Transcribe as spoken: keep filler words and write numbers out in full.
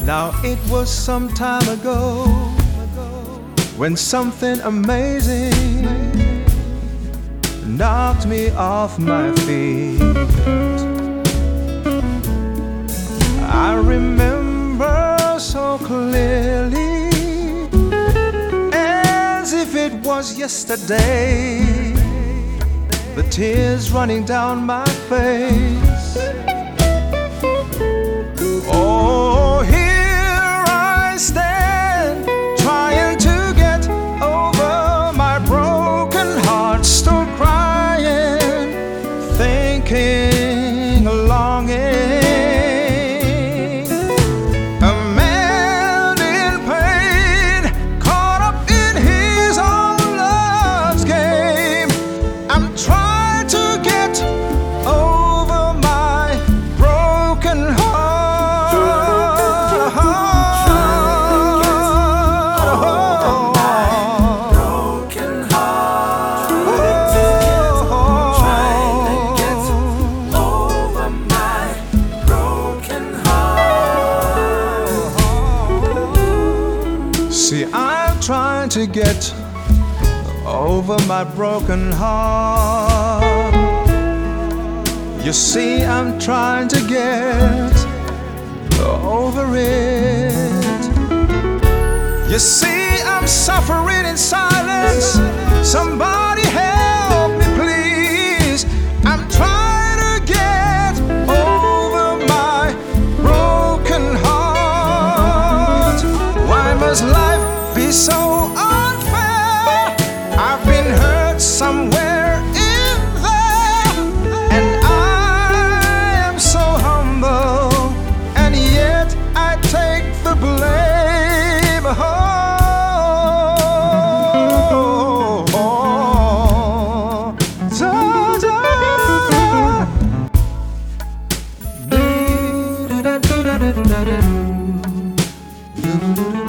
Now it was some time ago when something amazing knocked me off my feet. I remember so clearly, as if it was yesterday, the tears running down my face. Oh, here I stand, trying to get over my broken heart, still crying, thinking, longing. A man in pain, caught up in his own love's game. I'm trying to get over my broken heart. See, I'm trying to get over my broken heart. You see, I'm trying to get over it. You see, I'm suffering in silence. Somebody help me, please. I'm trying to get over my broken heart. Why must life be so unfair? I've been hurt somewhere in there, and I am so humble, and yet I take the blame. Oh, oh, da, da.